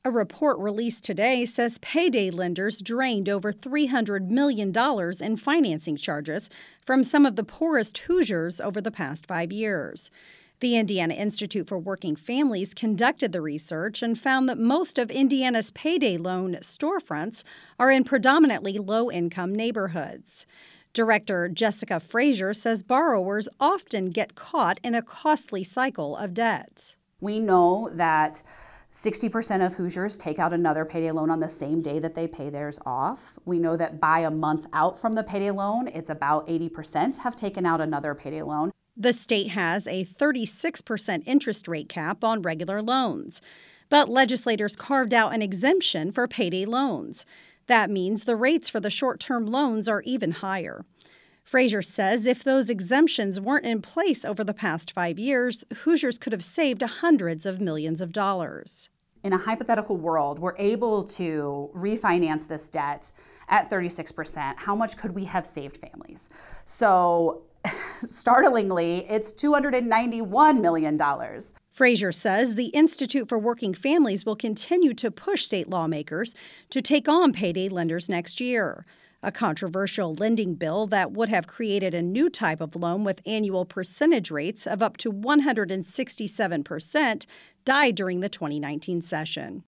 A report released today says payday lenders drained over $300 million in financing charges from some of the poorest Hoosiers over the past 5 years. The Indiana Institute for Working Families conducted the research and found that most of Indiana's payday loan storefronts are in predominantly low-income neighborhoods. Director Jessica Frazier says borrowers often get caught in a costly cycle of debt. We know that 60% of Hoosiers take out another payday loan on the same day that they pay theirs off. We know that by a month out from the payday loan, it's about 80% have taken out another payday loan. The state has a 36% interest rate cap on regular loans, but legislators carved out an exemption for payday loans. That means the rates for the short-term loans are even higher. Frazier says if those exemptions weren't in place over the past 5 years, Hoosiers could have saved hundreds of millions of dollars. In a hypothetical world, we're able to refinance this debt at 36%. How much could we have saved families? So, startlingly, it's $291 million. Frazier says the Institute for Working Families will continue to push state lawmakers to take on payday lenders next year. A controversial lending bill that would have created a new type of loan with annual percentage rates of up to 167% died during the 2019 session.